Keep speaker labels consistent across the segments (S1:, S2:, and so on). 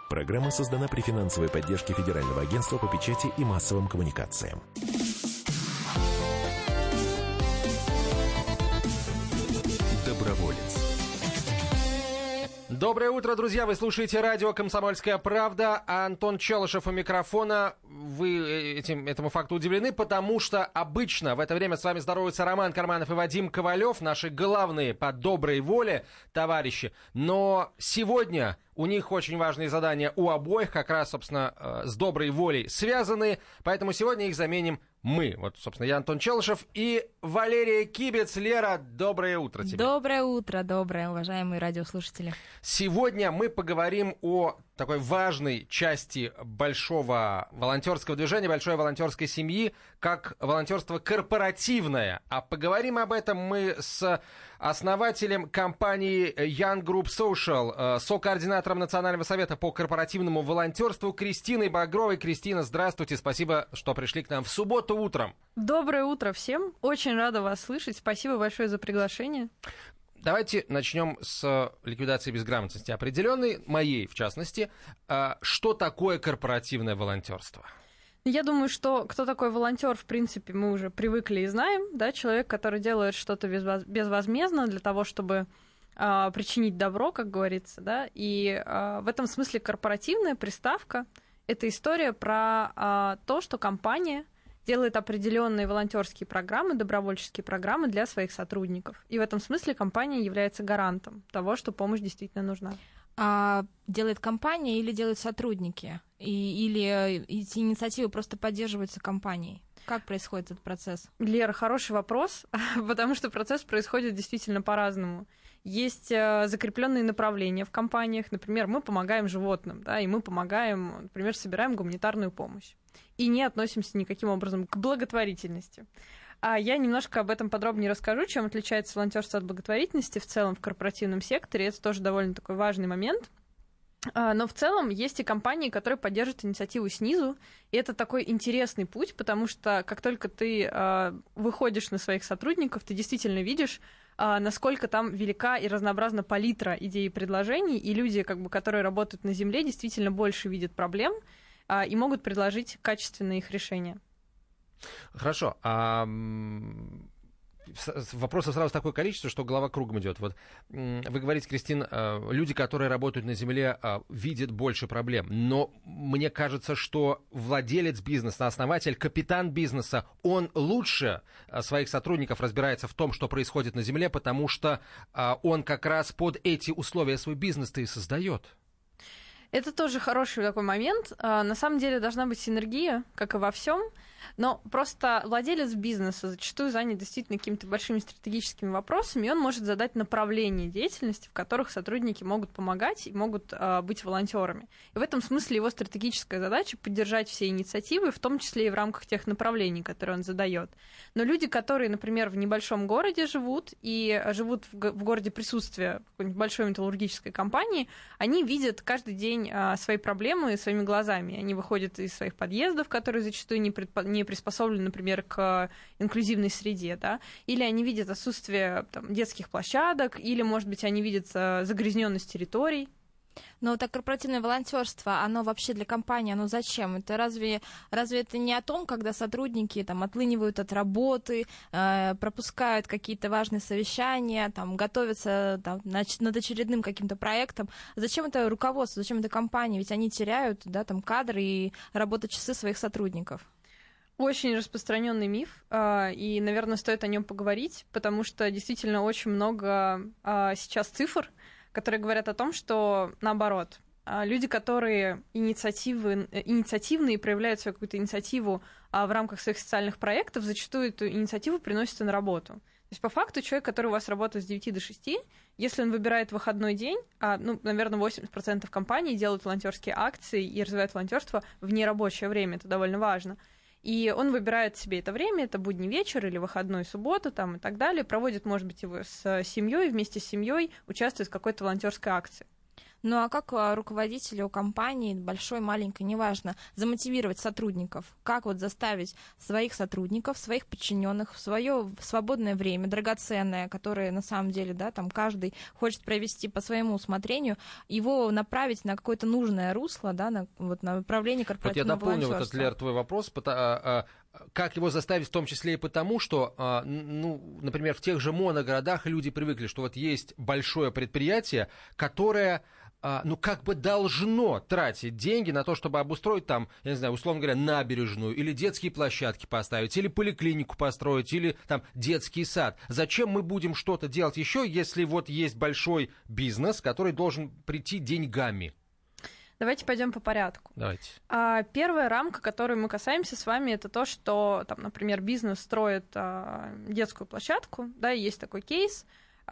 S1: Программа создана при финансовой поддержке Федерального агентства по печати и массовым коммуникациям. Доброволец.
S2: Доброе утро, друзья! Вы слушаете радио «Комсомольская правда». Антон Челышев у микрофона. Вы этому факту удивлены, потому что обычно в это время с вами здороваются Роман Карманов и Вадим Ковалев, наши главные по доброй воле товарищи. Но сегодня у них очень важные задания у обоих, как раз, собственно, с доброй волей связаны. Поэтому сегодня их заменим мы. Вот, собственно, я Антон Челышев и Валерия Кибец. Лера, доброе утро тебе.
S3: Доброе утро, уважаемые радиослушатели.
S2: Сегодня мы поговорим о такой важной части большого волонтерского движения, большой волонтерской семьи, как волонтерство корпоративное. А поговорим об этом мы с основателем компании Young Group Social, сокоординатором Национального совета по корпоративному волонтерству Кристиной Багровой. Кристина, здравствуйте, спасибо, что пришли к нам в субботу утром.
S4: Доброе утро всем, очень рада вас слышать, спасибо большое за приглашение.
S2: Давайте начнем с ликвидации безграмотности определенной, моей в частности. Что такое корпоративное волонтерство?
S4: Я думаю, что кто такой волонтер, в принципе, мы уже привыкли и знаем, да, человек, который делает что-то безвозмездно для того, чтобы причинить добро, как говорится, да, и в этом смысле корпоративная приставка – это история про то, что компания делает определенные волонтерские программы, добровольческие программы для своих сотрудников. И в этом смысле компания является гарантом того, что помощь действительно нужна.
S3: А делает компания или делают сотрудники? Или эти инициативы просто поддерживаются компанией? Как происходит этот процесс?
S4: Лера, хороший вопрос, потому что процесс происходит действительно по-разному. Есть закрепленные направления в компаниях. Например, мы помогаем животным, да, и мы помогаем, например, собираем гуманитарную помощь. И не относимся никаким образом к благотворительности. А я немножко об этом подробнее расскажу, чем отличается волонтерство от благотворительности в целом в корпоративном секторе. Это тоже довольно такой важный момент. Но в целом есть и компании, которые поддерживают инициативу снизу, и это такой интересный путь, потому что как только ты выходишь на своих сотрудников, ты действительно видишь, насколько там велика и разнообразна палитра идей и предложений, и люди, которые работают на земле, действительно больше видят проблем и могут предложить качественные их решения.
S2: Хорошо. Вопросов сразу такое количество, что голова кругом идет. Вот вы говорите, Кристин, люди, которые работают на земле, видят больше проблем. Но мне кажется, что владелец бизнеса, основатель, капитан бизнеса, он лучше своих сотрудников разбирается в том, что происходит на земле, потому что он как раз под эти условия свой бизнес-то и создает.
S4: Это тоже хороший такой момент. На самом деле должна быть синергия, как и во всем, но просто владелец бизнеса зачастую занят действительно какими-то большими стратегическими вопросами, и он может задать направление деятельности, в которых сотрудники могут помогать и могут быть волонтерами. И в этом смысле его стратегическая задача — поддержать все инициативы, в том числе и в рамках тех направлений, которые он задает. Но люди, которые, например, в небольшом городе живут и живут в городе присутствия какой-нибудь большой металлургической компании, они видят каждый день свои проблемы своими глазами. Они выходят из своих подъездов, которые зачастую не приспособлены, например, к инклюзивной среде, да? Или они видят отсутствие детских площадок, или, может быть, они видят загрязненность территорий.
S3: Но так корпоративное волонтерство, оно вообще для компании, оно зачем? Это разве это не о том, когда сотрудники отлынивают от работы, пропускают какие-то важные совещания, готовятся над очередным каким-то проектом? Зачем это руководство, зачем это компания? Ведь они теряют кадры и работочасы своих сотрудников.
S4: Очень распространенный миф, и, наверное, стоит о нем поговорить, потому что действительно очень много сейчас цифр, которые говорят о том, что наоборот, люди, которые инициативные, проявляют свою какую-то инициативу в рамках своих социальных проектов, зачастую эту инициативу приносят на работу. То есть, по факту, человек, который у вас работает с 9 до 6, если он выбирает выходной день, наверное, 80% компаний делают волонтерские акции и развивают волонтерство в нерабочее время, это довольно важно. И он выбирает себе это время, это будний вечер или выходной, суббота и так далее, проводит, может быть, его с семьей, вместе с семьей участвует в какой-то волонтерской акции.
S3: Ну а как руководителю компании, большой, маленькой, неважно, замотивировать сотрудников? Как вот заставить своих сотрудников, своих подчиненных в свое свободное время, драгоценное, которое на самом деле, да, там каждый хочет провести по своему усмотрению, его направить на какое-то нужное русло, да, на направление корпоративного волонтерства?
S2: Вот я дополню, Лер, твой вопрос. Как его заставить, в том числе и потому, что, например, в тех же моногородах люди привыкли, что вот есть большое предприятие, которое, как бы должно тратить деньги на то, чтобы обустроить там, я не знаю, условно говоря, набережную, или детские площадки поставить, или поликлинику построить, или там детский сад. Зачем мы будем что-то делать еще, если вот есть большой бизнес, который должен прийти деньгами?
S4: Давайте пойдем по порядку.
S2: Давайте.
S4: Первая рамка, которой мы касаемся с вами, это то, что, там, например, бизнес строит детскую площадку, да, и есть такой кейс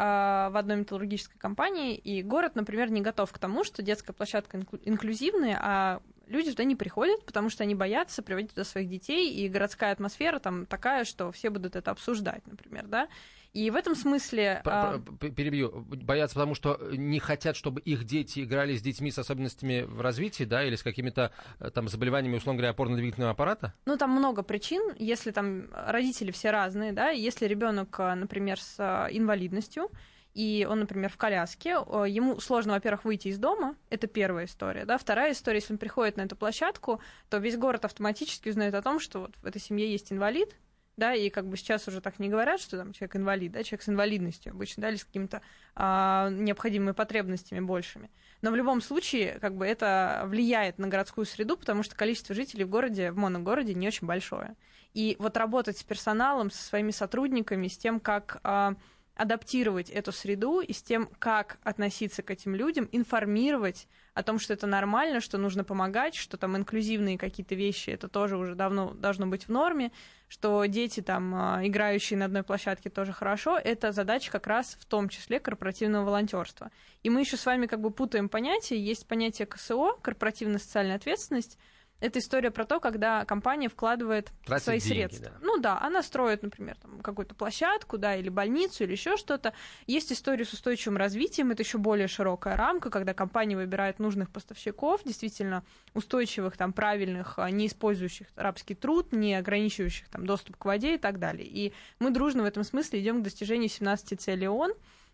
S4: в одной металлургической компании, и город, например, не готов к тому, что детская площадка инклюзивная, а люди туда не приходят, потому что они боятся приводить туда своих детей, и городская атмосфера там такая, что все будут это обсуждать, например, да. И в этом смысле...
S2: Перебью. Боятся, потому что не хотят, чтобы их дети играли с детьми с особенностями в развитии, да, или с какими-то там заболеваниями, условно говоря, опорно-двигательного аппарата?
S4: Ну, там много причин. Если там родители все разные, да, если ребенок, например, с инвалидностью, и он, например, в коляске, ему сложно, во-первых, выйти из дома, это первая история, да. Вторая история, если он приходит на эту площадку, то весь город автоматически узнает о том, что вот в этой семье есть инвалид, да, и как бы сейчас уже так не говорят, что там человек инвалид, да, человек с инвалидностью обычно, да, или с какими-то необходимыми потребностями большими. Но в любом случае, как бы это влияет на городскую среду, потому что количество жителей в городе, в моногороде не очень большое. И вот работать с персоналом, со своими сотрудниками, с тем, как адаптировать эту среду и с тем, как относиться к этим людям, информировать о том, что это нормально, что нужно помогать, что там инклюзивные какие-то вещи, это тоже уже давно должно быть в норме, что дети там, играющие на одной площадке, тоже хорошо, это задача как раз в том числе корпоративного волонтерства. И мы еще с вами как бы путаем понятия. Есть понятие КСО, корпоративная социальная ответственность. Это история про то, когда компания вкладывает свои средства. Да. Ну да, она строит, например, там, какую-то площадку, да, или больницу, или еще что-то. Есть история с устойчивым развитием, это еще более широкая рамка, когда компания выбирает нужных поставщиков, действительно устойчивых, там, правильных, не использующих рабский труд, не ограничивающих там, доступ к воде и так далее. И мы дружно в этом смысле идем к достижению 17 целей ООН,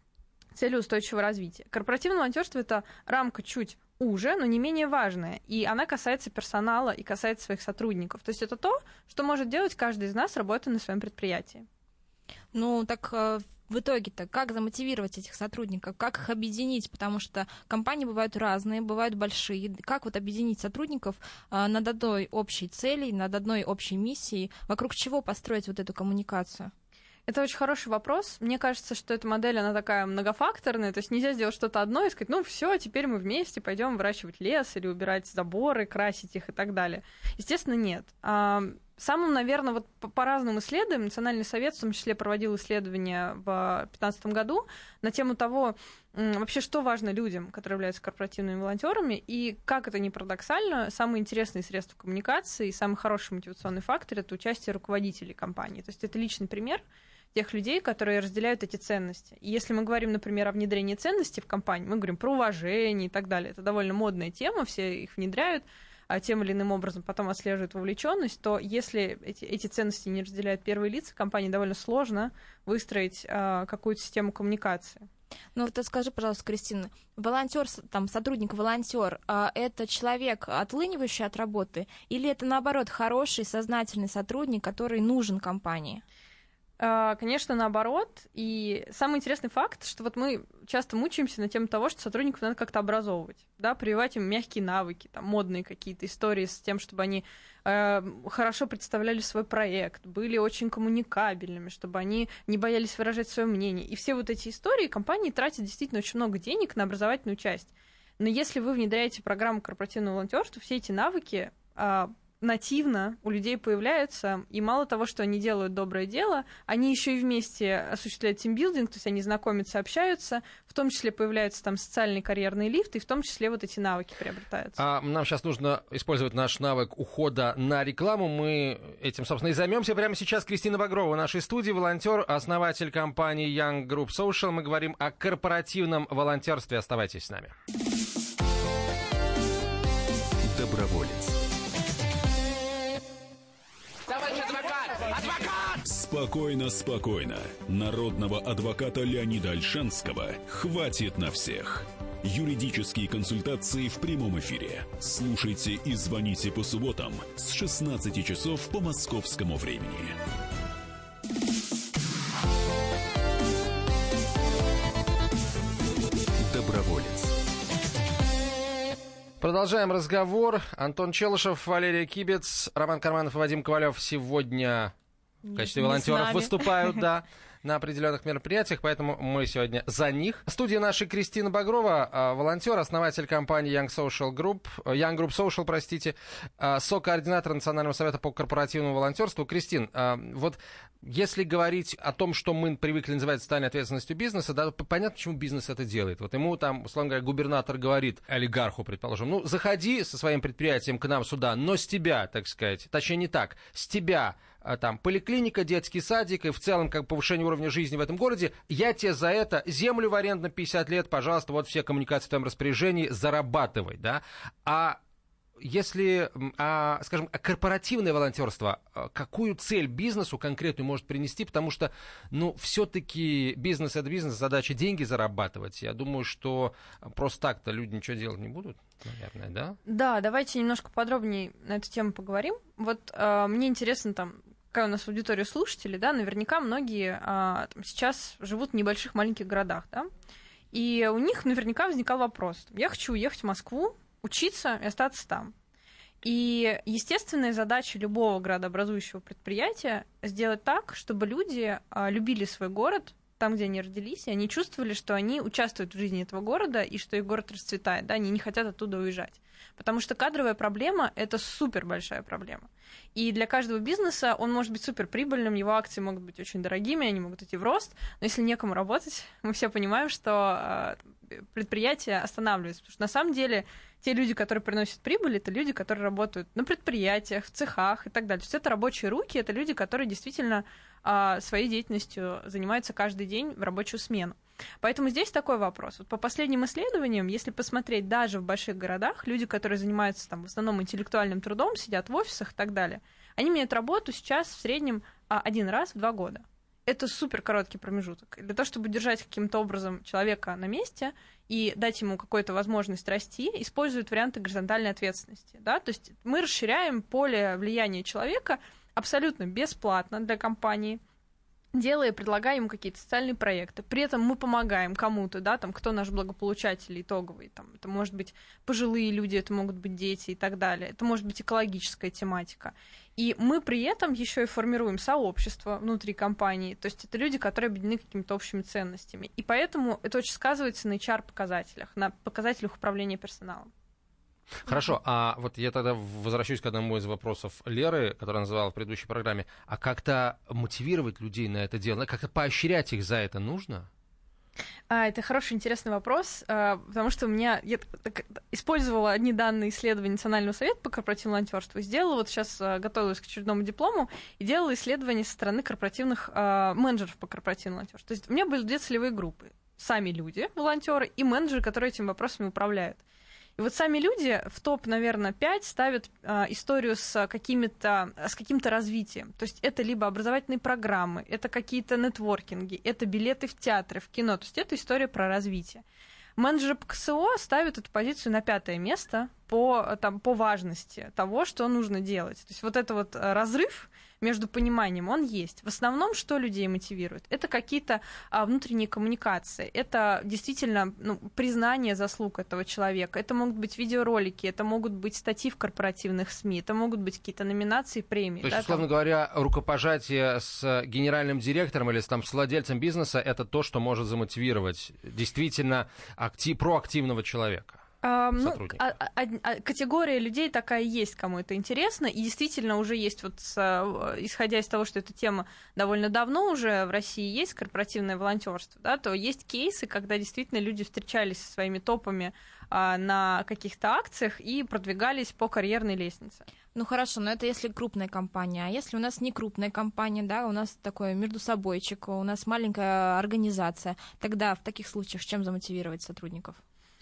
S4: цели устойчивого развития. Корпоративное волонтерство — это рамка чуть уже, но не менее важная. И она касается персонала и касается своих сотрудников. То есть это то, что может делать каждый из нас, работая на своем предприятии.
S3: Ну, так в итоге-то как замотивировать этих сотрудников, как их объединить? Потому что компании бывают разные, бывают большие. Как вот объединить сотрудников над одной общей целью, над одной общей миссией? Вокруг чего построить вот эту коммуникацию?
S4: Это очень хороший вопрос. Мне кажется, что эта модель, она такая многофакторная, то есть нельзя сделать что-то одно и сказать, ну все, теперь мы вместе пойдем выращивать лес или убирать заборы, красить их и так далее. Естественно, нет. Самым, наверное, вот по разным исследованиям, Национальный совет в том числе проводил исследования в 2015 году на тему того, вообще, что важно людям, которые являются корпоративными волонтерами, и как это ни парадоксально, самые интересные средства коммуникации и самый хороший мотивационный фактор — это участие руководителей компании. То есть это личный пример тех людей, которые разделяют эти ценности. И если мы говорим, например, о внедрении ценностей в компании, мы говорим про уважение и так далее. Это довольно модная тема, все их внедряют, тем или иным образом потом отслеживают вовлеченность, то если эти ценности не разделяют первые лица компании, довольно сложно выстроить какую-то систему коммуникации.
S3: Ну вот скажи, пожалуйста, Кристина, волонтер, там, сотрудник-волонтер, это человек, отлынивающий от работы, или это, наоборот, хороший, сознательный сотрудник, который нужен компании?
S4: Конечно, наоборот. И самый интересный факт, что вот мы часто мучаемся на тему того, что сотрудников надо как-то образовывать, да, прививать им мягкие навыки, там, модные какие-то истории с тем, чтобы они хорошо представляли свой проект, были очень коммуникабельными, чтобы они не боялись выражать свое мнение. И все вот эти истории компании тратят действительно очень много денег на образовательную часть. Но если вы внедряете программу корпоративного волонтерства, все эти навыки нативно у людей появляются, и мало того, что они делают доброе дело, они еще и вместе осуществляют тимбилдинг, то есть они знакомятся, общаются, в том числе появляются там социальные карьерные лифты, и в том числе вот эти навыки приобретаются.
S2: Нам сейчас нужно использовать наш навык ухода на рекламу. Мы этим, собственно, и займемся. Прямо сейчас Кристина Багрова в нашей студии, волонтер, основатель компании Young Group Social. Мы говорим о корпоративном волонтерстве. Оставайтесь с нами.
S1: Доброволец.
S5: Товарищ адвокат! Адвокат!
S6: Спокойно, спокойно. Народного адвоката Леонида Ольшанского хватит на всех. Юридические консультации в прямом эфире. Слушайте и звоните по субботам с 16 часов по московскому времени.
S1: Доброволец.
S2: Продолжаем разговор. Антон Челышев, Валерия Кибец, Роман Карманов и Вадим Ковалев сегодня в качестве волонтеров выступают, да, на определенных мероприятиях, поэтому мы сегодня за них. В студии нашей Кристина Багрова, волонтер, основатель компании Young Group Social, простите, сокоординатор Национального совета по корпоративному волонтерству. Кристин, вот если говорить о том, что мы привыкли называть социальной ответственностью бизнеса, да, понятно, почему бизнес это делает. Вот ему там, условно говоря, губернатор говорит олигарху, предположим, ну, заходи со своим предприятием к нам сюда, но с тебя, так сказать, точнее не так, с тебя там поликлиника, детский садик и в целом как повышение уровня жизни в этом городе, я тебе за это землю в аренду на 50 лет, пожалуйста, вот все коммуникации в твоем распоряжении, зарабатывай, да. А если, скажем, корпоративное волонтерство, какую цель бизнесу конкретную может принести? Потому что, ну, все-таки бизнес — это бизнес, задача деньги зарабатывать. Я думаю, что просто так-то люди ничего делать не будут, наверное, да?
S4: Да, давайте немножко подробнее на эту тему поговорим. Вот мне интересно, там, какая у нас аудитория слушателей, да, наверняка многие там, сейчас живут в небольших маленьких городах, да, и у них наверняка возникал вопрос: я хочу уехать в Москву, учиться и остаться там. И естественная задача любого градообразующего предприятия — сделать так, чтобы люди любили свой город там, где они родились, и они чувствовали, что они участвуют в жизни этого города и что их город расцветает, да, они не хотят оттуда уезжать. Потому что кадровая проблема — это супер большая проблема. И для каждого бизнеса он может быть супер прибыльным, его акции могут быть очень дорогими, они могут идти в рост, но если некому работать, мы все понимаем, что предприятия останавливаются. Потому что на самом деле те люди, которые приносят прибыль, это люди, которые работают на предприятиях, в цехах и так далее. То есть это рабочие руки, это люди, которые действительно своей деятельностью занимаются каждый день в рабочую смену. Поэтому здесь такой вопрос. Вот по последним исследованиям, если посмотреть даже в больших городах, люди, которые занимаются там в основном интеллектуальным трудом, сидят в офисах и так далее, они меняют работу сейчас в среднем 1 раз в 2 года. Это супер короткий промежуток. Для того, чтобы держать каким-то образом человека на месте и дать ему какую-то возможность расти, используют варианты горизонтальной ответственности. Да? То есть мы расширяем поле влияния человека абсолютно бесплатно для компании, делая, предлагая ему какие-то социальные проекты. При этом мы помогаем кому-то, да, там, кто наш благополучатель итоговый. Там, это может быть пожилые люди, это могут быть дети и так далее. Это может быть экологическая тематика. И мы при этом еще и формируем сообщество внутри компании. То есть это люди, которые объединены какими-то общими ценностями. И поэтому это очень сказывается на HR-показателях, на показателях управления персоналом.
S2: Хорошо, а вот я тогда возвращусь к одному из вопросов Леры, которая называла в предыдущей программе. А как-то мотивировать людей на это дело, как-то поощрять их за это нужно?
S4: Это хороший, интересный вопрос, потому что я использовала недавние исследования Национального совета по корпоративному волонтерству, сделала, вот сейчас готовилась к очередному диплому, и делала исследования со стороны корпоративных менеджеров по корпоративному волонтерству. То есть у меня были 2 целевые группы. Сами люди, волонтеры, и менеджеры, которые этими вопросами управляют. И вот сами люди в топ, наверное, 5 ставят историю с каким-то развитием. То есть это либо образовательные программы, это какие-то нетворкинги, это билеты в театры, в кино. То есть это история про развитие. Менеджеры по КСО ставят эту позицию на 5-е место по важности того, что нужно делать. То есть вот это вот разрыв между пониманием, он есть. В основном, что людей мотивирует? Это какие-то внутренние коммуникации, это действительно признание заслуг этого человека, это могут быть видеоролики, это могут быть статьи в корпоративных СМИ, это могут быть какие-то номинации, премии.
S2: То есть, условно говоря, рукопожатие с генеральным директором или с владельцем бизнеса — это то, что может замотивировать действительно проактивного человека.
S4: Категория людей такая есть, кому это интересно, и действительно уже есть, вот исходя из того, что эта тема довольно давно уже в России есть, корпоративное волонтерство, да, то есть кейсы, когда действительно люди встречались со своими топами на каких-то акциях и продвигались по карьерной лестнице.
S3: Ну хорошо, но это если крупная компания. А если у нас не крупная компания, да, у нас такой междусобойчик, у нас маленькая организация, тогда в таких случаях чем замотивировать сотрудников?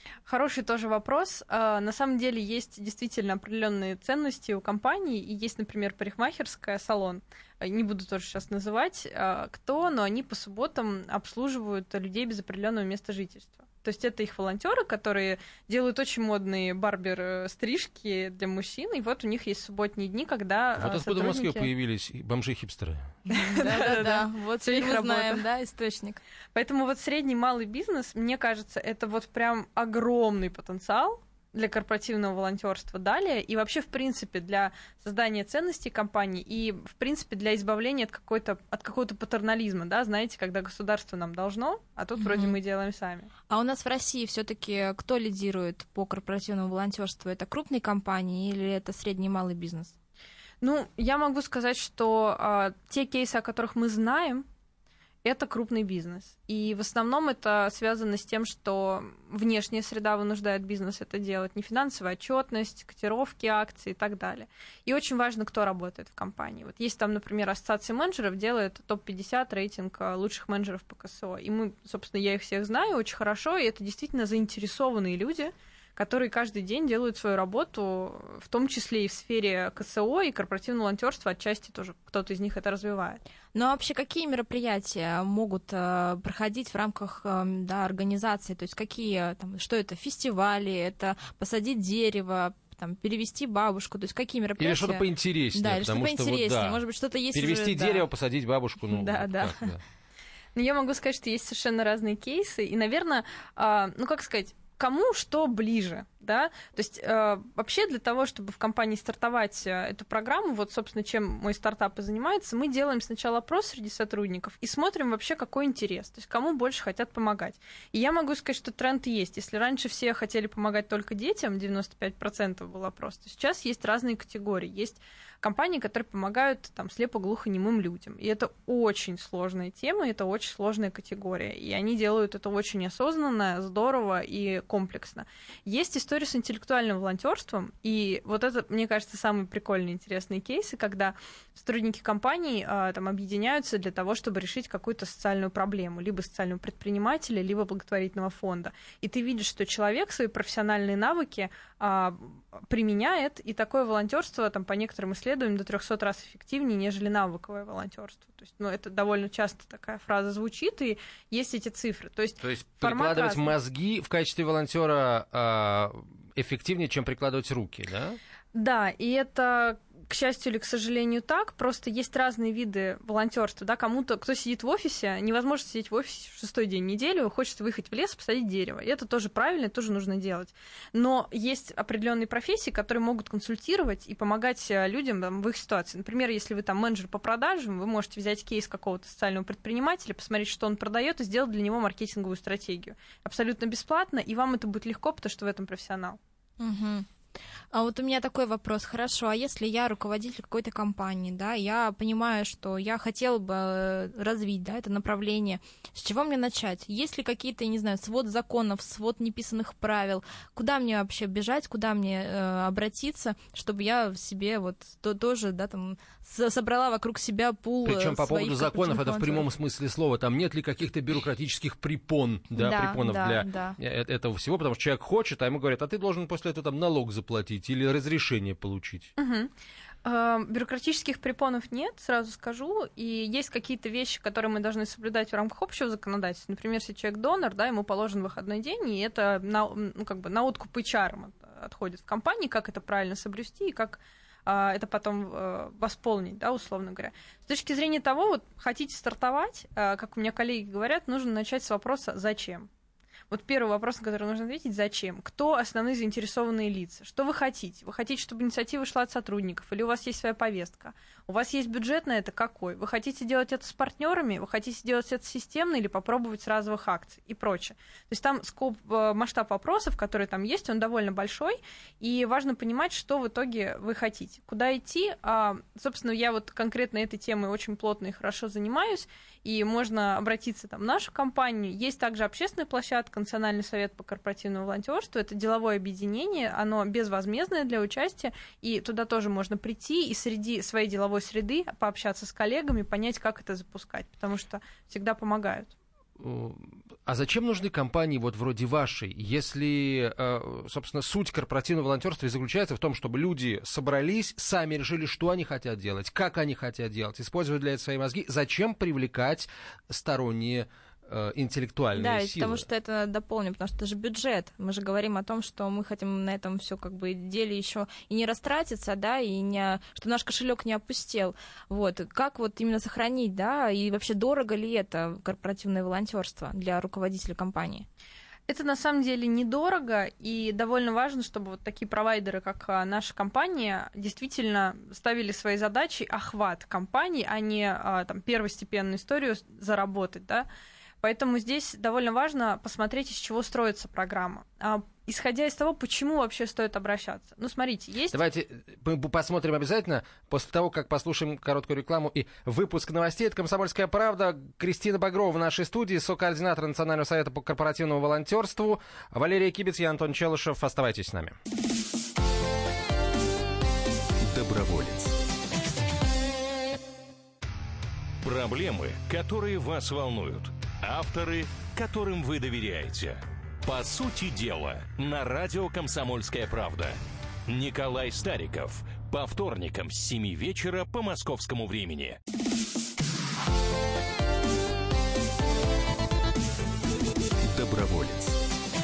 S4: Хороший тоже вопрос. На самом деле есть действительно определенные ценности у компании, и есть, например, парикмахерская, салон, не буду тоже сейчас называть, но они по субботам обслуживают людей без определенного места жительства. То есть это их волонтеры, которые делают очень модные барбер-стрижки для мужчин, и вот у них есть субботние дни, когда
S2: вот откуда в Москве появились бомжи-хипстеры.
S3: Да-да-да, вот теперь мы знаем, да, источник.
S4: Поэтому вот средний малый бизнес, мне кажется, это вот прям огромный потенциал для корпоративного волонтерства далее и вообще, в принципе, для создания ценностей компании и, в принципе, для избавления от какого-то патернализма, да, знаете, когда государство нам должно, а тут вроде мы делаем сами.
S3: А у нас в России все-таки кто лидирует по корпоративному волонтерству? Это крупные компании или это средний и малый бизнес?
S4: Ну, я могу сказать, что те кейсы, о которых мы знаем, это крупный бизнес. И в основном это связано с тем, что внешняя среда вынуждает бизнес это делать, не финансовая отчетность, котировки акций и так далее. И очень важно, кто работает в компании. Вот есть там, например, ассоциация менеджеров делает топ-50 рейтинг лучших менеджеров по КСО. И мы, собственно, я их всех знаю очень хорошо, и это действительно заинтересованные люди, которые каждый день делают свою работу, в том числе и в сфере КСО и корпоративного волонтерства, отчасти тоже кто-то из них это развивает.
S3: Ну а вообще какие мероприятия могут проходить в рамках организации? То есть какие, что это, фестивали, это посадить дерево, перевести бабушку, то есть какие мероприятия?
S2: Или что-то поинтереснее.
S3: Да, или что-то поинтереснее, может быть, что-то есть
S2: перевести
S3: уже,
S2: дерево, посадить бабушку,
S3: да.
S4: Но я могу сказать, что есть совершенно разные кейсы, и, наверное, кому что ближе, да, то есть вообще для того, чтобы в компании стартовать эту программу, вот, собственно, чем мой стартап и занимается, мы делаем сначала опрос среди сотрудников и смотрим вообще, какой интерес, то есть кому больше хотят помогать. И я могу сказать, что тренд есть. Если раньше все хотели помогать только детям, 95% был опрос, то сейчас есть разные категории. Есть компании, которые помогают слепо-глухонемым людям. И это очень сложная тема, это очень сложная категория. И они делают это очень осознанно, здорово и комплексно. Есть история с интеллектуальным волонтерством, и вот это, мне кажется, самые прикольные, интересные кейсы, когда сотрудники компаний объединяются для того, чтобы решить какую-то социальную проблему, либо социального предпринимателя, либо благотворительного фонда. И ты видишь, что человек свои профессиональные навыки применяет, и такое волонтерство по некоторым исследованиям до 300 раз эффективнее, нежели навыковое волонтерство. То есть, это довольно часто такая фраза звучит, и есть эти цифры. То есть
S2: прикладывать мозги в качестве волонтера эффективнее, чем прикладывать руки, да?
S4: Да, и это, к счастью или к сожалению, так. Просто есть разные виды волонтерства. Да? Кто сидит в офисе, невозможно сидеть в офисе 6-й день недели, хочется выехать в лес, посадить дерево. И это тоже правильно, это тоже нужно делать. Но есть определенные профессии, которые могут консультировать и помогать людям в их ситуации. Например, если вы менеджер по продажам, вы можете взять кейс какого-то социального предпринимателя, посмотреть, что он продает, и сделать для него маркетинговую стратегию. Абсолютно бесплатно, и вам это будет легко, потому что в этом профессионал.
S3: Угу. А вот у меня такой вопрос. Хорошо, а если я руководитель какой-то компании, да, я понимаю, что я хотела бы развить, да, это направление, с чего мне начать? Есть ли какие-то, не знаю, свод законов, свод неписанных правил? Куда мне вообще бежать, куда мне обратиться, чтобы я в себе тоже, да, собрала вокруг себя пул.
S2: Причем по поводу законов, это в прямом смысле слова, там нет ли каких-то бюрократических препонов для этого всего, потому что человек хочет, а ему говорят, а ты должен после этого налог заплатить или разрешение получить.
S4: Бюрократических препонов нет, сразу скажу, и есть какие-то вещи, которые мы должны соблюдать в рамках общего законодательства. Например, если человек донор, да, ему положен выходной день, и это на откуп HR отходит в компании, как это правильно соблюсти и как это потом восполнить, да, условно говоря. С точки зрения того, хотите стартовать, как у меня коллеги говорят, нужно начать с вопроса «Зачем?». Вот первый вопрос, на который нужно ответить, зачем? Кто основные заинтересованные лица? Что вы хотите? Вы хотите, чтобы инициатива шла от сотрудников? Или у вас есть своя повестка? У вас есть бюджет на это какой? Вы хотите делать это с партнерами? Вы хотите делать это системно или попробовать с разовых акций? И прочее. То есть там масштаб вопросов, которые там есть, он довольно большой. И важно понимать, что в итоге вы хотите. Куда идти? Собственно, я конкретно этой темой очень плотно и хорошо занимаюсь. И можно обратиться в нашу компанию. Есть также общественная площадка, Национальный совет по корпоративному волонтерству. Это деловое объединение, оно безвозмездное для участия, и туда тоже можно прийти и среди своей деловой среды пообщаться с коллегами, понять, как это запускать, потому что всегда помогают.
S2: А зачем нужны компании вот вроде вашей, если, собственно, суть корпоративного волонтерства и заключается в том, чтобы люди собрались, сами решили, что они хотят делать, как они хотят делать, используя для этого свои мозги, зачем привлекать сторонние интеллектуальные силы? Да,
S3: потому что это дополним, потому что это же бюджет. Мы же говорим о том, что мы хотим на этом все как бы деле еще и не растратиться, да, и не, что наш кошелек не опустел. Вот. Как вот именно сохранить, да, и вообще дорого ли это корпоративное волонтерство для руководителя компании?
S4: Это на самом деле недорого, и довольно важно, чтобы вот такие провайдеры, как наша компания, действительно ставили своей задачей охват компании, а не там, первостепенную историю заработать, да. Поэтому здесь довольно важно посмотреть, из чего строится программа. Исходя из того, почему вообще стоит обращаться. Ну, смотрите, есть...
S2: Давайте мы посмотрим обязательно, после того, как послушаем короткую рекламу и выпуск новостей. Это «Комсомольская правда». Кристина Багрова в нашей студии, сокоординатор Национального совета по корпоративному волонтерству. Валерия Кибец, я Антон Челышев. Оставайтесь с нами.
S1: Доброволец.
S7: Проблемы, которые вас волнуют. Авторы, которым вы доверяете. По сути дела, на радио «Комсомольская правда». Николай Стариков. По вторникам с 7 вечера по московскому времени.
S1: Доброволец.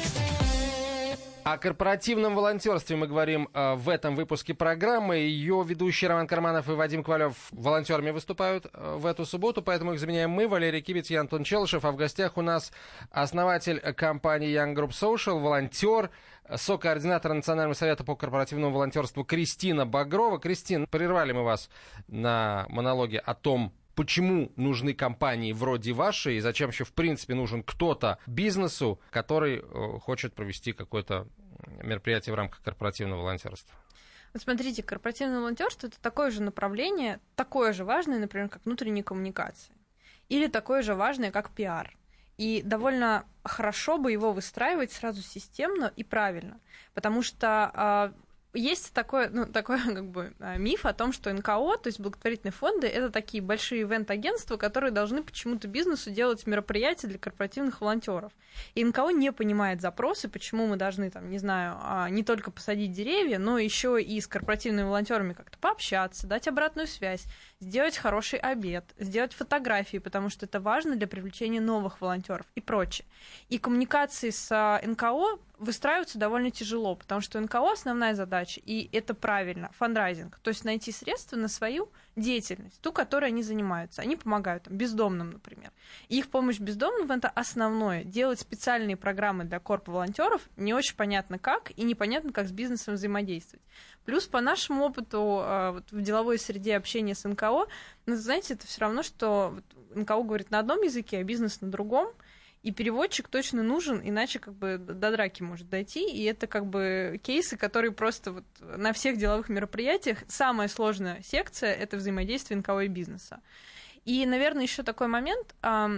S2: О корпоративном волонтерстве мы говорим в этом выпуске программы. Ее ведущие Роман Карманов и Вадим Ковалев волонтерами выступают в эту субботу, поэтому их заменяем мы, Валерий Кибец и Антон Челышев. А в гостях у нас основатель компании Young Group Social, волонтер, сокоординатор Национального совета по корпоративному волонтерству Кристина Багрова. Кристина, прервали мы вас на монологе о том, почему нужны компании вроде вашей, и зачем еще, в принципе, нужен кто-то бизнесу, который хочет провести какое-то мероприятие в рамках корпоративного волонтерства?
S4: Вот смотрите, корпоративное волонтерство — это такое же направление, такое же важное, например, как внутренние коммуникации, или такое же важное, как пиар. И довольно хорошо бы его выстраивать сразу системно и правильно, потому что есть такой как бы миф о том, что НКО, то есть благотворительные фонды, это такие большие ивент-агентства, которые должны почему-то бизнесу делать мероприятия для корпоративных волонтеров. И НКО не понимает запросы, почему мы должны, там, не знаю, не только посадить деревья, но еще и с корпоративными волонтерами как-то пообщаться, дать обратную связь, сделать хороший обед, сделать фотографии, потому что это важно для привлечения новых волонтеров и прочее. И коммуникации с НКО выстраиваются довольно тяжело, потому что НКО основная задача, и это правильно, фандрайзинг, то есть найти средства на свою деятельность, ту, которой они занимаются. Они помогают там, бездомным, например. И их помощь бездомным — это основное. Делать специальные программы для корп-волонтеров не очень понятно как, и непонятно, как с бизнесом взаимодействовать. Плюс по нашему опыту вот, в деловой среде общения с НКО, ну, знаете, это все равно, что НКО говорит на одном языке, а бизнес на другом. И переводчик точно нужен, иначе как бы до драки может дойти. И это как бы кейсы, которые просто вот на всех деловых мероприятиях самая сложная секция — это взаимодействие НКО и бизнеса. И, наверное, еще такой момент.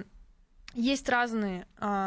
S4: Есть разные,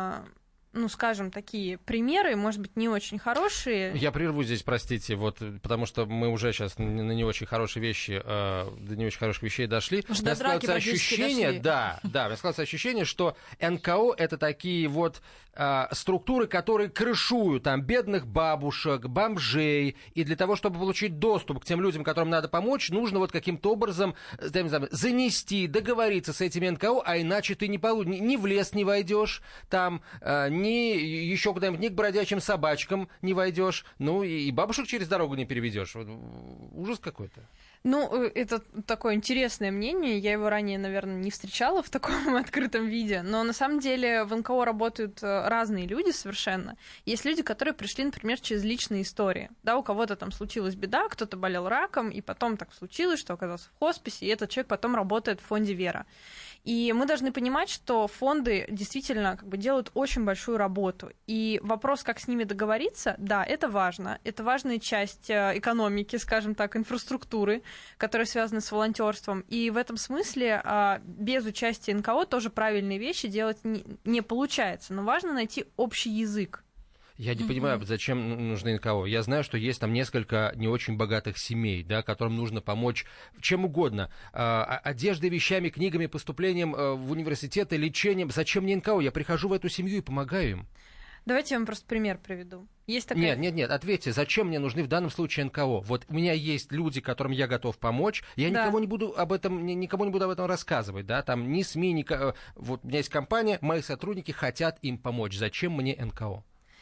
S4: ну, скажем, такие примеры, может быть, не очень хорошие.
S2: Я прерву здесь, простите, вот, потому что мы уже сейчас на не очень хорошие вещи, до не очень хороших вещей дошли.
S3: Уже до драки
S2: ощущение,
S3: дошли.
S2: да, мне складывается ощущение, что НКО — это такие вот структуры, которые крышуют там бедных бабушек, бомжей, и для того, чтобы получить доступ к тем людям, которым надо помочь, нужно вот каким-то образом занести, договориться с этими НКО, а иначе ты ни в лес не войдешь, там, ни еще куда-нибудь, ни к бродячим собачкам не войдешь, ну и бабушек через дорогу не переведешь. Ужас какой-то.
S4: Ну, это такое интересное мнение. Я его ранее, наверное, не встречала в таком открытом виде. Но на самом деле в НКО работают разные люди совершенно. Есть люди, которые пришли, например, через личные истории. Да, у кого-то там случилась беда, кто-то болел раком, и потом так случилось, что оказался в хосписе, и этот человек потом работает в фонде «Вера». И мы должны понимать, что фонды действительно как бы делают очень большую работу. И вопрос, как с ними договориться, да, это важно. Это важная часть экономики, скажем так, инфраструктуры, которая связана с волонтерством. И в этом смысле без участия НКО тоже правильные вещи делать не получается. Но важно найти общий язык.
S2: Я не понимаю, зачем нужны НКО. Я знаю, что есть там несколько не очень богатых семей, да, которым нужно помочь чем угодно. Одеждой, вещами, книгами, поступлением в университеты, лечением. Зачем мне НКО? Я прихожу в эту семью и помогаю им.
S4: Давайте я вам просто пример приведу. Есть такая...
S2: Нет, ответьте, зачем мне нужны в данном случае НКО? Вот у меня есть люди, которым я готов помочь, я никому не буду об этом рассказывать, да, там ни СМИ, вот у меня есть компания, мои сотрудники хотят им помочь. Зачем мне НКО?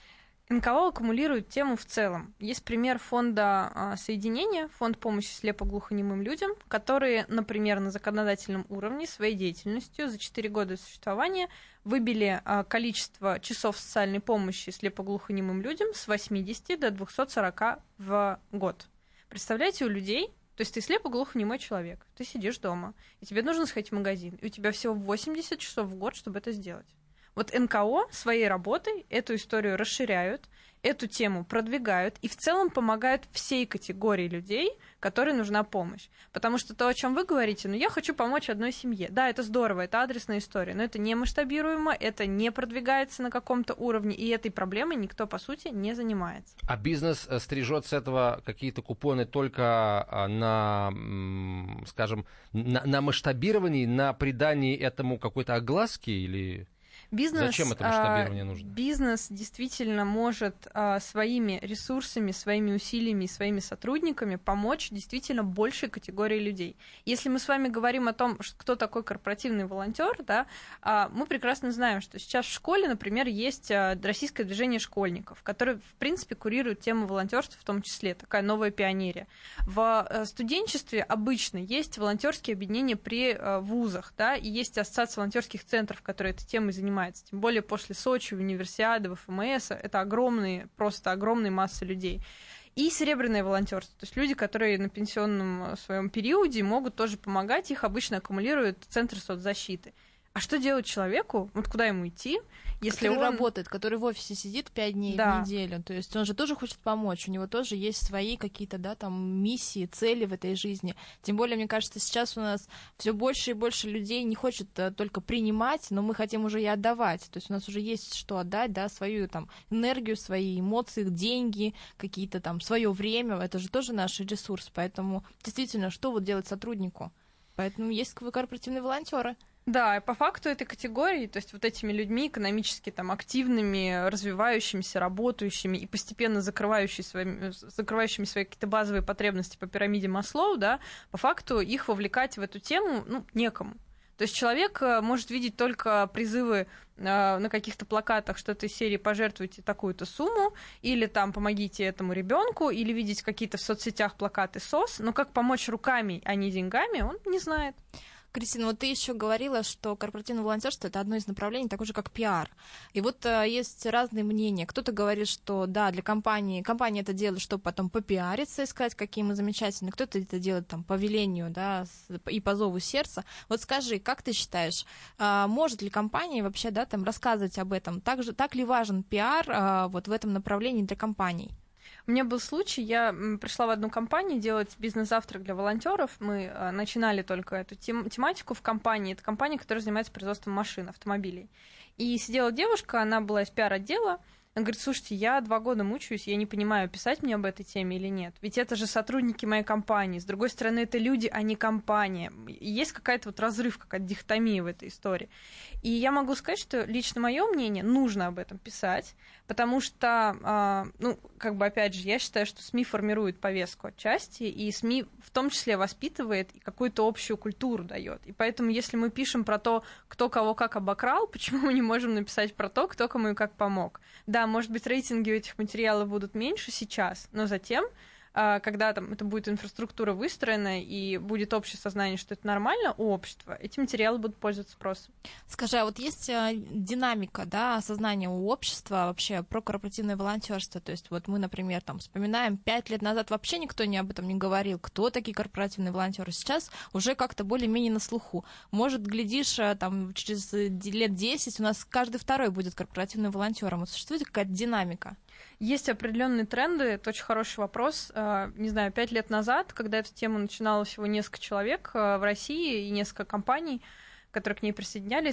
S4: НКО аккумулирует тему в целом. Есть пример фонда соединения, фонд помощи слепо-глухонемым людям, которые, например, на законодательном уровне своей деятельностью за 4 года существования выбили количество часов социальной помощи слепо-глухонемым людям с 80 до 240 в год. Представляете, у людей, то есть ты слепо-глухонемой человек, ты сидишь дома, и тебе нужно сходить в магазин, и у тебя всего 80 часов в год, чтобы это сделать. Вот НКО своей работой эту историю расширяют, эту тему продвигают и в целом помогают всей категории людей, которой нужна помощь. Потому что то, о чем вы говорите, я хочу помочь одной семье. Да, это здорово, это адресная история, но это не масштабируемо, это не продвигается на каком-то уровне, и этой проблемой никто, по сути, не занимается.
S2: А бизнес стрижет с этого какие-то купоны только на, скажем, на масштабировании, на придании этому какой-то огласки или... Зачем это масштабирование нужно?
S4: Бизнес действительно может своими ресурсами, своими усилиями и своими сотрудниками помочь действительно большей категории людей. Если мы с вами говорим о том, кто такой корпоративный волонтер, да, мы прекрасно знаем, что сейчас в школе, например, есть российское движение школьников, которое, в принципе, курирует тему волонтерства, в том числе такая новая пионерия. В студенчестве обычно есть волонтерские объединения при вузах, да, и есть ассоциация волонтерских центров, которые этой темой занимаются. Тем более после Сочи, Универсиады, ФМС, это огромные массы людей. И серебряное волонтерство, то есть люди, которые на пенсионном своем периоде могут тоже помогать, их обычно аккумулируют центры соцзащиты. А что делать человеку? Вот куда ему идти, если
S3: который
S4: он
S3: работает, который в офисе сидит 5 дней в неделю? То есть он же тоже хочет помочь, у него тоже есть свои какие-то, да, там миссии, цели в этой жизни. Тем более, мне кажется, сейчас у нас все больше и больше людей не хочет только принимать, но мы хотим уже и отдавать. То есть у нас уже есть что отдать, да, свою там энергию, свои эмоции, деньги, какие-то там свое время. Это же тоже наш ресурс. Поэтому действительно, что вот делать сотруднику? Поэтому есть корпоративные волонтеры.
S4: Да, по факту этой категории, то есть вот этими людьми экономически там активными, развивающимися, работающими и постепенно закрывающими свои какие-то базовые потребности по пирамиде Маслоу, да, по факту их вовлекать в эту тему, некому. То есть человек может видеть только призывы на каких-то плакатах, что-то из серии «пожертвуйте такую-то сумму», или там «помогите этому ребенку», или видеть какие-то в соцсетях плакаты СОС, но как помочь руками, а не деньгами, он не знает.
S3: Кристина, вот ты еще говорила, что корпоративное волонтерство — это одно из направлений, такое же, как пиар. И вот есть разные мнения. Кто-то говорит, что да, для компания это делает, чтобы потом попиариться и сказать, какие мы замечательные. Кто-то это делает там по велению, да, и по зову сердца. Вот скажи, как ты считаешь, может ли компания вообще, да, там рассказывать об этом? Так ли важен пиар вот в этом направлении для компаний?
S4: У меня был случай, я пришла в одну компанию делать бизнес-завтрак для волонтеров. Мы начинали только эту тематику в компании. Это компания, которая занимается производством машин, автомобилей. И сидела девушка, она была из пиар-отдела. Она говорит: слушайте, я 2 года мучаюсь, я не понимаю, писать мне об этой теме или нет. Ведь это же сотрудники моей компании. С другой стороны, это люди, а не компания. И есть какая-то вот разрыв, какая-то дихотомия в этой истории. И я могу сказать, что лично мое мнение, нужно об этом писать, потому что, опять же, я считаю, что СМИ формирует повестку отчасти, и СМИ в том числе воспитывает и какую-то общую культуру дает. И поэтому, если мы пишем про то, кто кого как обокрал, почему мы не можем написать про то, кто кому и как помог? Да, может быть, рейтинги у этих материалов будут меньше сейчас, но затем, когда там это будет инфраструктура выстроена и будет общее сознание, что это нормально у общества, эти материалы будут пользоваться спросом.
S3: Скажи, а вот есть динамика, да, осознания у общества вообще про корпоративное волонтерство? То есть вот мы, например, там вспоминаем, 5 лет назад вообще никто об этом не говорил, кто такие корпоративные волонтеры. Сейчас уже как-то более-менее на слуху. Может, глядишь, там через лет 10 у нас каждый второй будет корпоративным волонтером. Вот существует какая-то динамика?
S4: Есть определенные тренды, это очень хороший вопрос. Не знаю, 5 лет назад, когда эту тему начинало всего несколько человек в России и несколько компаний, которые к ней присоединялись,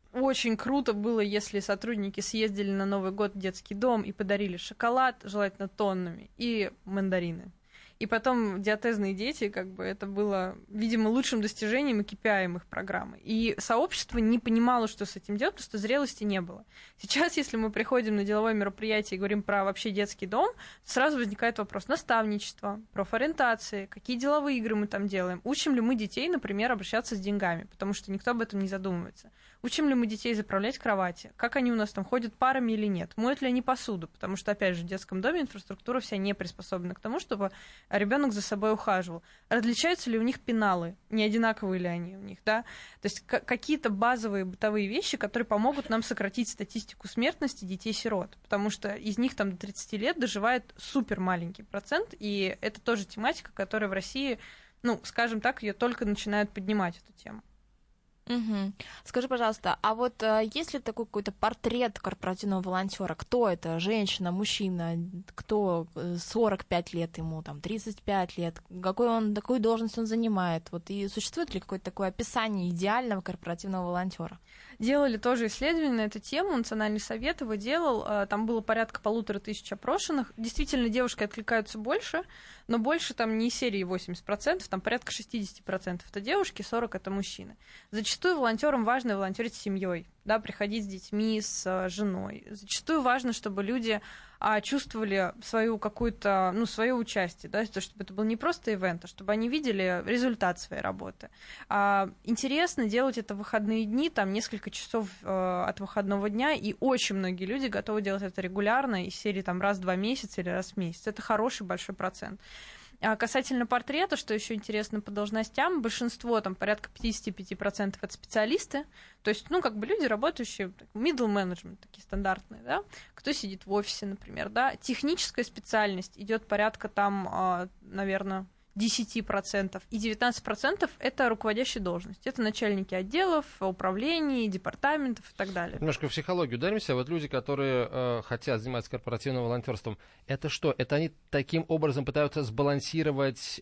S4: очень круто было, если сотрудники съездили на Новый год в детский дом и подарили шоколад, желательно тоннами, и мандарины. И потом диатезные дети, как бы это было, видимо, лучшим достижением и KPI их программы. И сообщество не понимало, что с этим делать, потому что зрелости не было. Сейчас, если мы приходим на деловое мероприятие и говорим про вообще детский дом, сразу возникает вопрос наставничества, профориентации, какие деловые игры мы там делаем. Учим ли мы детей, например, обращаться с деньгами, потому что никто об этом не задумывается. Учим ли мы детей заправлять кровати, как они у нас там ходят парами или нет, моют ли они посуду, потому что, опять же, в детском доме инфраструктура вся не приспособлена к тому, чтобы ребенок за собой ухаживал. Различаются ли у них пеналы, не одинаковые ли они у них, да? То есть какие-то базовые бытовые вещи, которые помогут нам сократить статистику смертности детей-сирот, потому что из них там до 30 лет доживает супер маленький процент, и это тоже тематика, которая в России, ну, скажем так, ее только начинают поднимать, эту тему.
S3: Угу. Скажи, пожалуйста, а вот есть ли такой какой-то портрет корпоративного волонтера? Кто это? Женщина, мужчина? Кто 45 лет ему, там, 35 лет? Какую должность он занимает? Вот, и существует ли какое-то такое описание идеального корпоративного волонтера?
S4: Делали тоже исследование на эту тему, Национальный совет его делал, там было порядка 1500 опрошенных. Действительно, девушки откликаются больше, но больше там не из серии 80%, там порядка 60% это девушки, 40% это мужчины. Зачастую волонтерам важно волонтерить с семьей, да, приходить с детьми, с женой. Зачастую важно, чтобы люди чувствовали свою какую-то, ну, свое участие, да, чтобы это был не просто ивент, а чтобы они видели результат своей работы. Интересно делать это в выходные дни, там несколько часов от выходного дня, и очень многие люди готовы делать это регулярно, из серии там раз в 2 месяца или раз в месяц. Это хороший большой процент. А касательно портрета, что еще интересно по должностям, большинство, там порядка 55% это специалисты, то есть, ну, как бы люди, работающие, middle management, такие стандартные, да, кто сидит в офисе, например, да, техническая специальность идет порядка там, наверное, 10%, и 19% это руководящие должности. Это начальники отделов, управлений, департаментов и так далее.
S2: Немножко в психологию ударимся. Вот люди, которые хотят заниматься корпоративным волонтерством, это что? Это они таким образом пытаются сбалансировать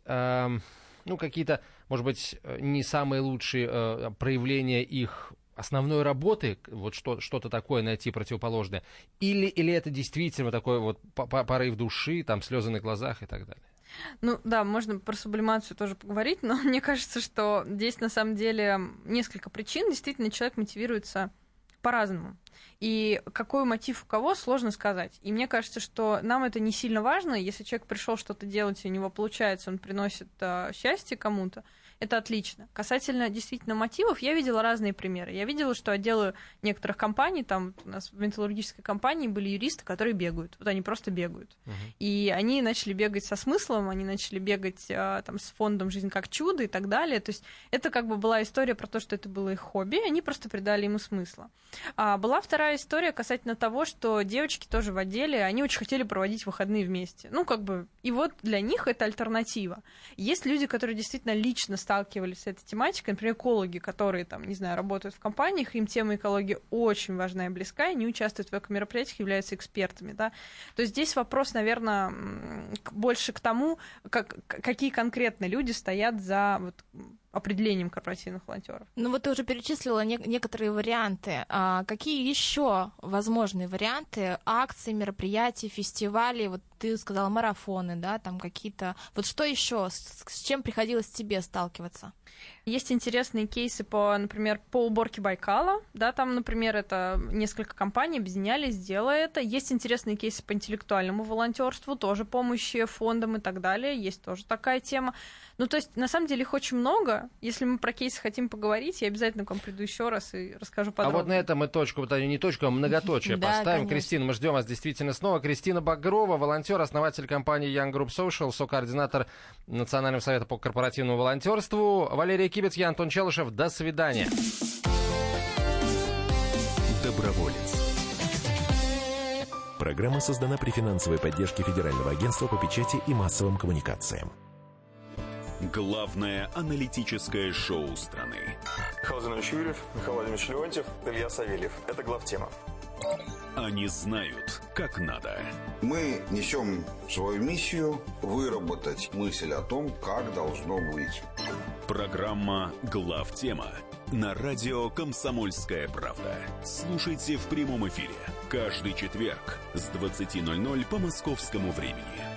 S2: ну, какие-то, может быть, не самые лучшие проявления их основной работы, вот что-то такое найти противоположное, или это действительно такой вот порыв души, там слезы на глазах и так далее?
S4: Ну да, можно про сублимацию тоже поговорить, но мне кажется, что здесь на самом деле несколько причин. Действительно, человек мотивируется по-разному. И какой мотив у кого, сложно сказать. И мне кажется, что нам это не сильно важно. Если человек пришел что-то делать, и у него получается, он приносит счастье кому-то, это отлично. Касательно действительно мотивов, я видела разные примеры. Я видела, что отделы некоторых компаний, там у нас в металлургической компании были юристы, которые бегают. Вот они просто бегают. И они начали бегать со смыслом, они начали бегать там, с фондом «Жизнь как чудо» и так далее. То есть это как бы была история про то, что это было их хобби, они просто придали ему смысла. Была вторая история касательно того, что девочки тоже в отделе, они очень хотели проводить выходные вместе. Ну, как бы, и вот для них это альтернатива. Есть люди, которые действительно лично сталкивались с этой тематикой, например, экологи, которые, там, не знаю, работают в компаниях, им тема экологии очень важна и близка, и они участвуют в экомероприятиях, являются экспертами, да. То есть здесь вопрос, наверное, больше к тому, какие конкретно люди стоят за вот определением корпоративных волонтеров.
S3: Ну вот ты уже перечислила некоторые варианты. Какие еще возможные варианты акций, мероприятий, фестивалей? Вот ты сказала марафоны, да, там какие-то. Вот что еще? С чем приходилось тебе сталкиваться?
S4: Есть интересные кейсы, например, по уборке Байкала. Да, там, например, это несколько компаний объединялись, делая это. Есть интересные кейсы по интеллектуальному волонтерству, тоже помощи фондам и так далее. Есть тоже такая тема. Ну, то есть, на самом деле, их очень много. Если мы про кейсы хотим поговорить, я обязательно к вам приду еще раз и расскажу подробнее.
S2: А вот на этом мы точку, не точку, а многоточие поставим. Кристина, мы ждем вас действительно снова. Кристина Багрова, волонтер, основатель компании Young Group Social, сокоординатор Национального совета по корпоративному волонтерству. Валерия Кибец, я Антон Челышев. До свидания.
S1: Доброволец. Программа создана при финансовой поддержке Федерального агентства по печати и массовым коммуникациям.
S6: Главное аналитическое шоу страны.
S8: Михаил Зинович Юрьев, Михаил Владимирович Леонтьев, Илья Савельев. Это главтема.
S6: Они знают, как надо.
S9: Мы несем свою миссию выработать мысль о том, как должно быть.
S6: Программа «Главтема» на радио «Комсомольская правда». Слушайте в прямом эфире каждый четверг с 20:00 по московскому времени.